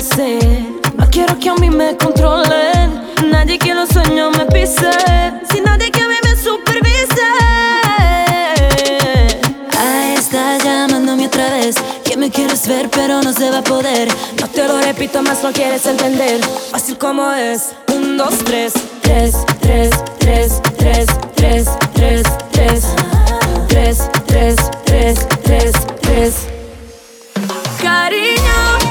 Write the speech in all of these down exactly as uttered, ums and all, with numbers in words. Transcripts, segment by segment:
enloquecer. No quiero que a mí me controlen, nadie que los sueños me pise, sin nadie que a mí me supervise. Ahí estás llamándome otra vez, que me quieres ver pero no se va a poder. No te lo repito más, no quieres entender. Fácil como es, un, dos, tres. Tres, tres, tres, tres, tres, tres, tres. Tres, tres, tres, tres, tres. Cariño,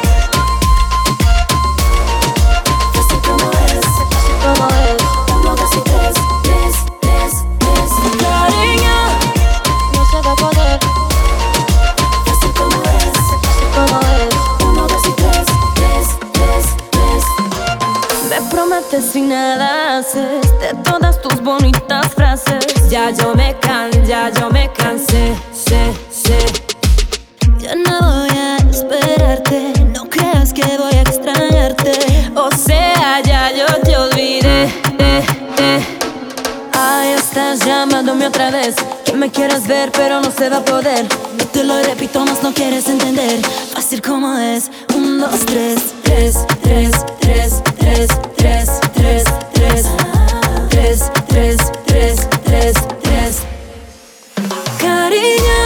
así como es, así como es. Uno, dos y tres, tres, tres, tres. Cariño, no se va a poder. Así como es, así como es. Uno, dos y tres, tres, tres, tres. Me prometes sin nada haces de todas tus bonitas frases. Ya yo me can, ya yo me cansé, sé, sé. Ya no voy a esperarte, no creas que voy a extrañarte. O sea, ya yo te olvidé, eh, eh. Ahí estás llamándome otra vez, que me quieres ver pero no se va a poder. No te lo repito más, no quieres entender. Fácil como es, un, dos, tres. Tres, tres, tres, tres, tres, tres, tres. Tres, tres, tres, tres, tres. Cariño,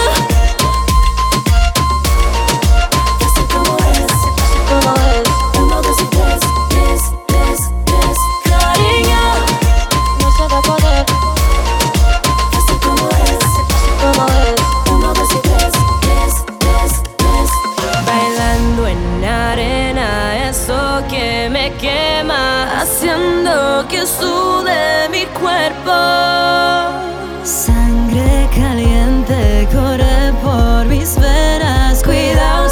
así como es, así como es. Uno, dos y tres, tres, tres, tres. Cariño, no se va a poder. Así como es, así como es. Uno, dos y tres, tres, tres, tres. Bailando en arena, eso que me quema, haciendo que sude mi cuerpo. Sangre caliente corre por mis venas, cuidado.